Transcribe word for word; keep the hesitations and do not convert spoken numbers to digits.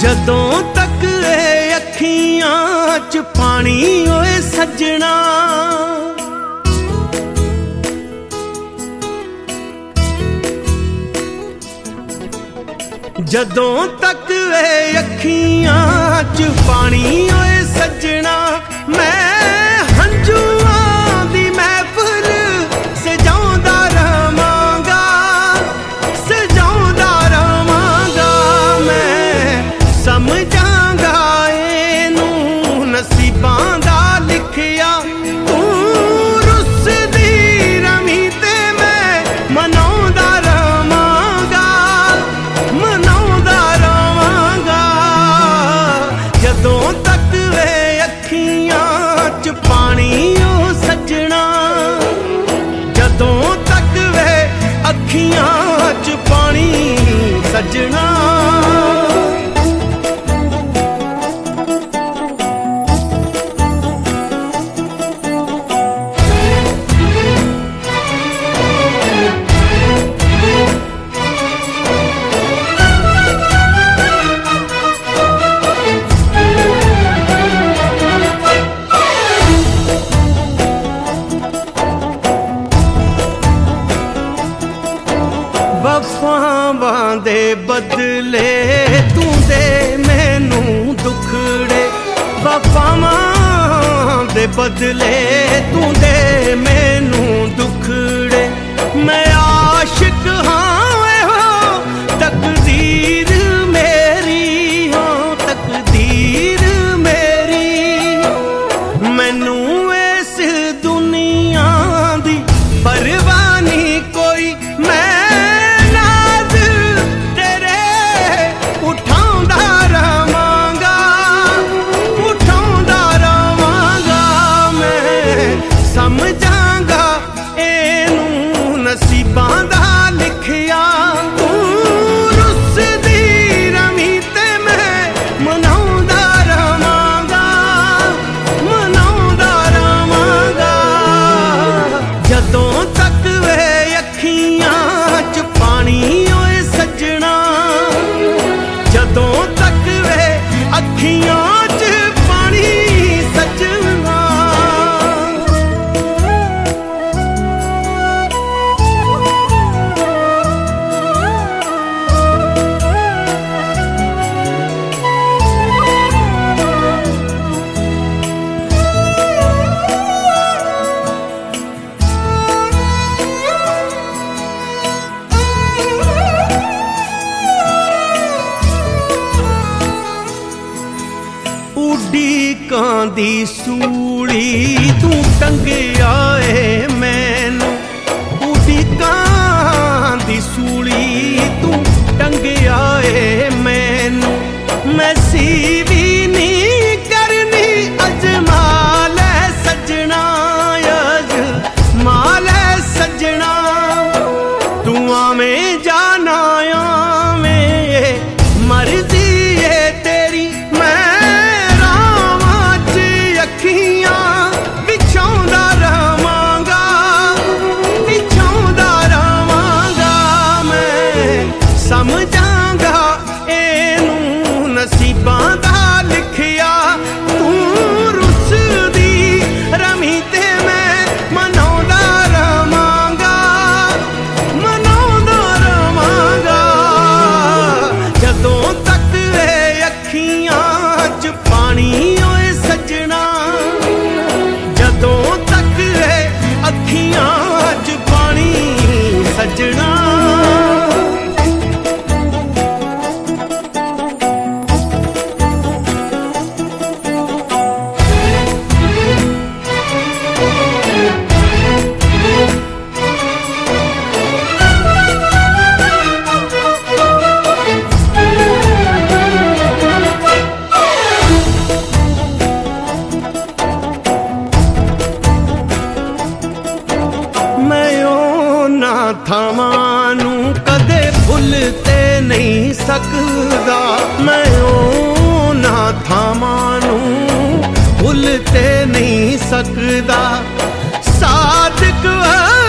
ਜਦੋਂ ਤੱਕ ਇਹ ਅੱਖੀਆਂ ਚ ਪਾਣੀ ਓਏ ਸੱਜਣਾ, ਜਦੋਂ ਤੱਕ ਇਹ ਅੱਖੀਆਂ ਚ ਪਾਣੀ ਓਏ ਸੱਜਣਾ, ਮੈਂ ਹੰਝੂਆਂ ਦੀ ਮਹਿਫਿਲ ਸਜਾਉਂਦਾ ਰਵਾਂਗਾ, ਸਜਾਉਂਦਾ ਰਵਾਂਗਾ। ਮੈਂ ਸਮਝਾਂਗਾ ਇਹਨੂੰ ਨਸੀਬਾਂ ਦਾ ਲਿਖਿਆ, ਤੂੰ ਰੁੱਸਦੀ ਰਵੀਂ ਤੇ ਮੈਂ ਮਨਾਉਂਦਾ ਰਵਾਂਗਾ, ਮਨਾਉਂਦਾ ਰਵਾਂਗਾ। ਜਦੋਂ ਤੱਕ ਵੇ ਅੱਖੀਆਂ ਚ ਪਾਣੀ ਓ ਸੱਜਣਾ, ਜਦੋਂ ਤੱਕ ਵੇ ਅੱਖੀਆਂ ਚ ਪਾਣੀ ਸੱਜਣਾ। ਵਫਾਵਾਂ ਦੇ ਬਦਲੇ ਤੂੰ ਦੇ ਮੈਨੂੰ ਦੁਖੜੇ, ਵਫਾਵਾਂ ਦੇ ਬਦਲੇ ਤੂੰ ਦੇ ਮੈਨੂੰ ਦੁਖੜੇ। ਮੈਂ ਆਸ਼ਿਕ ਹਾਂ ਇਹੋ ਤਕਦੀਰ ਮੇਰੀ, ਹੋ ਤਕਦੀਰ ਮੇਰੀ। ਮੈਨੂੰ ਇਸ ਦੁਨੀਆ ਦੀ ਪਰਵਾਹ ਨਹੀਂ ਕੋਈ, ਮੈਂ ਸਮਝਾਂਗਾ ਇਹਨੂੰ ਨਸੀਬਾਂ ਦਾ ਲਿਖਿਆ, ਤੂੰ ਰੁੱਸਦੀ ਰਵੀਂ ਤੇ ਮੈਂ ਮਨਾਉਂਦਾ ਰਵਾਂਗਾ, ਮਨਾਉਂਦਾ ਰਵਾਂਗਾ। ਜਦੋਂ ਤੱਕ ਵੇ ਅੱਖੀਆਂ ਚ ਪਾਣੀ ਓਏ ਸੱਜਣਾ, ਜਦੋਂ ਤੱਕ ਵੇ ਅੱਖੀਆਂ ਚ ਪਾਣੀ ਸੱਜਣਾ। ਉਡੀਕਾਂ ਦੀ ਸੂਲੀ ਤੂੰ ਟੰਗਿਆ ਏ ਮੈਨੂੰ, ਉਡੀਕਾਂ ਦੀ ਸੂਲੀ ਤੂੰ ਟੰਗਿਆ ਏ ਮੈਨੂੰ। ਮੈਂ ਸੀ ਵੀ ਨਹੀਂ ਕਰਨੀ ਅਜਮਾ ਲੈ ਸੱਜਣਾ, ਅਜਮਾ ਲੈ ਸੱਜਣਾ। ਤੂੰ ਆਵੇਂ ਜਾਣਾ ਆਵੇਂ ਮਰਜ਼ੀ ਏ ਤੇਰੀ, ਮੈਂ ਵਿਛਾਉਂਦਾ ਰਵਾਂਗਾ, ਵਿਛਾਉਂਦਾ ਰਵਾਂਗਾ। ਮੈਂ ਸਮਝਾਂਗਾ ਇਹਨੂੰ ਨਸੀਬਾਂ ਦਾ ਲਿਖਿਆ, ਤੂੰ ਰੁੱਸਦੀ ਰਵੀਂ ਤੇ ਮੈਂ ਮਨਾਉਂਦਾ ਰਵਾਂਗਾ, ਮਨਾਉਂਦਾ ਰਵਾਂਗਾ। ਜਦੋਂ ਤੱਕ ਇਹ ਅੱਖੀਆਂ ਚ ਪਾਣੀ ਓਏ ਸੱਜਣਾ, ਜਦੋਂ ਤੱਕ ਇਹ ਅੱਖੀਆਂ ਚ ਪਾਣੀ ਸੱਜਣਾ। ਥਾਵਾਂ ਨੂੰ ਕਦੇ ਭੁੱਲ ਤੇ ਨਹੀਂ ਸਕਦਾ, ਮੈਂ ਉਹਨਾਂ ਥਾਵਾਂ ਨੂੰ ਭੁੱਲ ਤੇ ਨਹੀਂ ਸਕਦਾ। ਸਾਦਿਕ